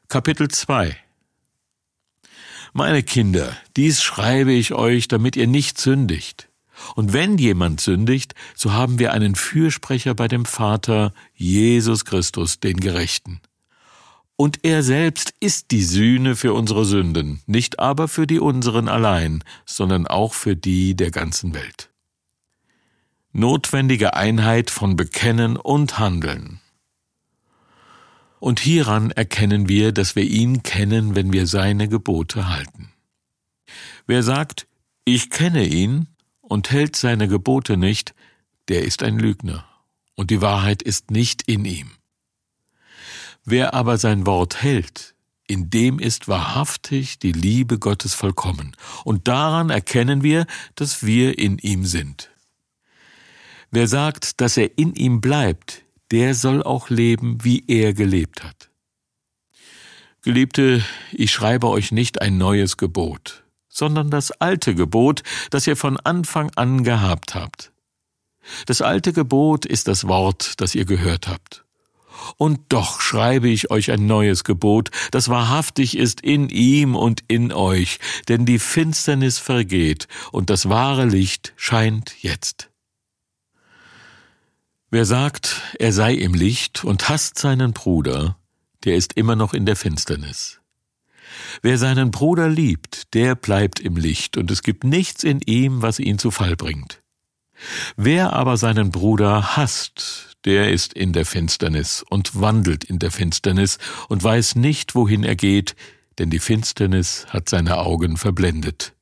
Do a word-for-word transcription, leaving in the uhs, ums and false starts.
Kapitel zwei. Meine Kinder, dies schreibe ich euch, damit ihr nicht sündigt. Und wenn jemand sündigt, so haben wir einen Fürsprecher bei dem Vater, Jesus Christus, den Gerechten. Und er selbst ist die Sühne für unsere Sünden, nicht aber für die unseren allein, sondern auch für die der ganzen Welt. Notwendige Einheit von Bekennen und Handeln. Und hieran erkennen wir, dass wir ihn kennen, wenn wir seine Gebote halten. Wer sagt, ich kenne ihn und hält seine Gebote nicht, der ist ein Lügner, und die Wahrheit ist nicht in ihm. Wer aber sein Wort hält, in dem ist wahrhaftig die Liebe Gottes vollkommen, und daran erkennen wir, dass wir in ihm sind. Wer sagt, dass er in ihm bleibt, der soll auch leben, wie er gelebt hat. Geliebte, ich schreibe euch nicht ein neues Gebot, sondern das alte Gebot, das ihr von Anfang an gehabt habt. Das alte Gebot ist das Wort, das ihr gehört habt. Und doch schreibe ich euch ein neues Gebot, das wahrhaftig ist in ihm und in euch, denn die Finsternis vergeht und das wahre Licht scheint jetzt. Wer sagt, er sei im Licht und hasst seinen Bruder, der ist immer noch in der Finsternis. Wer seinen Bruder liebt, der bleibt im Licht, und es gibt nichts in ihm, was ihn zu Fall bringt. Wer aber seinen Bruder hasst, der ist in der Finsternis und wandelt in der Finsternis und weiß nicht, wohin er geht, denn die Finsternis hat seine Augen verblendet.